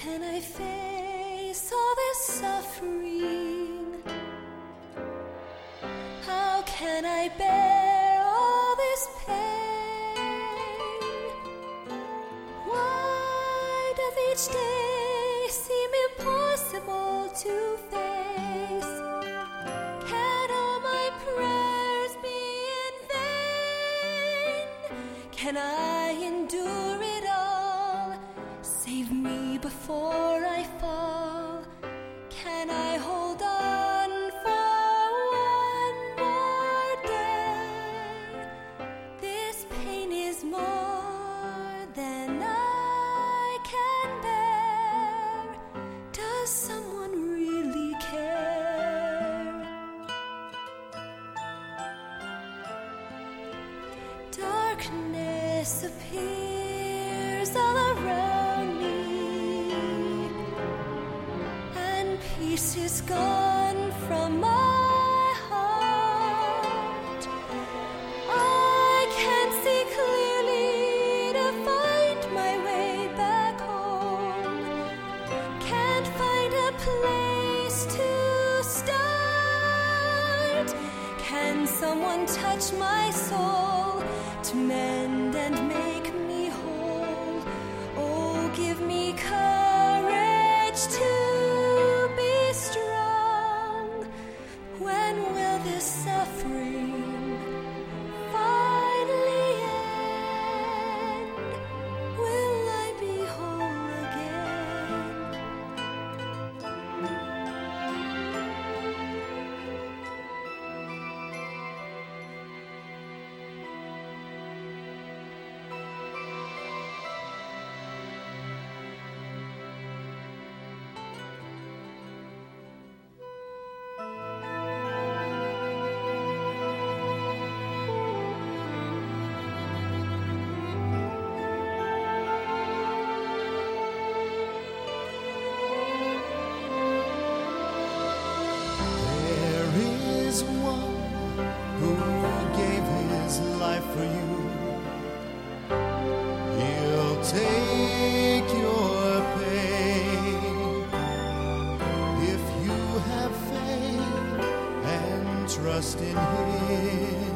can I face all this suffering? How can I bear all this pain? Why does each day seem impossible to face? Can all my prayers be in vain? Can I endure it all? Save me before I fall. Can I hold on for one more day? This pain is more than I can bear. Does someone really care? Darkness appears all around me, and peace is gone from my heart. I can't see clearly to find my way back home. Can't find a place to start. Can someone touch my soul to mend and make me whole? Oh, give me courage to be strong. When will this suffering finally end? Will I be whole again? There is one who gave his life for you. He'll take your pain if you have faith and trust in him.